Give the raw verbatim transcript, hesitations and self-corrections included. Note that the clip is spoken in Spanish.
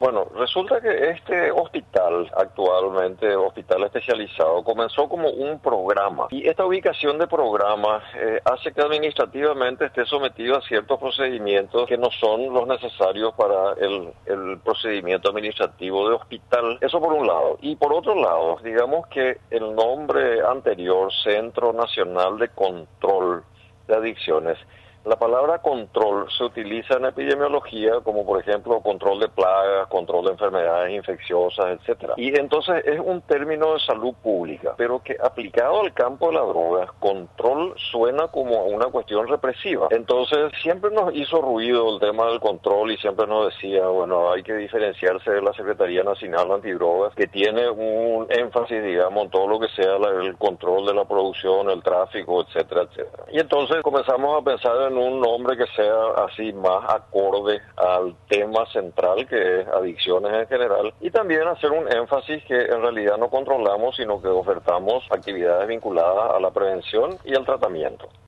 Bueno, resulta que este hospital, actualmente hospital especializado, comenzó como un programa y esta ubicación de programa eh, hace que administrativamente esté sometido a ciertos procedimientos que no son los necesarios para el, el procedimiento administrativo de hospital. Eso por un lado. Y por otro lado, digamos que el nombre anterior, Centro Nacional de Control de Adicciones, la palabra control se utiliza en epidemiología como por ejemplo control de plagas, control de enfermedades infecciosas, etcétera. Y entonces es un término de salud pública, pero que aplicado al campo de la droga, control suena como una cuestión represiva. Entonces siempre nos hizo ruido el tema del control y siempre nos decía, bueno, hay que diferenciarse de la Secretaría Nacional Antidrogas, que tiene un énfasis, digamos, en todo lo que sea la, el control de la producción, el tráfico, etcétera, etcétera. Y entonces comenzamos a pensar en un nombre que sea así más acorde al tema central, que es adicciones en general, y también hacer un énfasis que en realidad no controlamos, sino que ofertamos actividades vinculadas a la prevención y al tratamiento.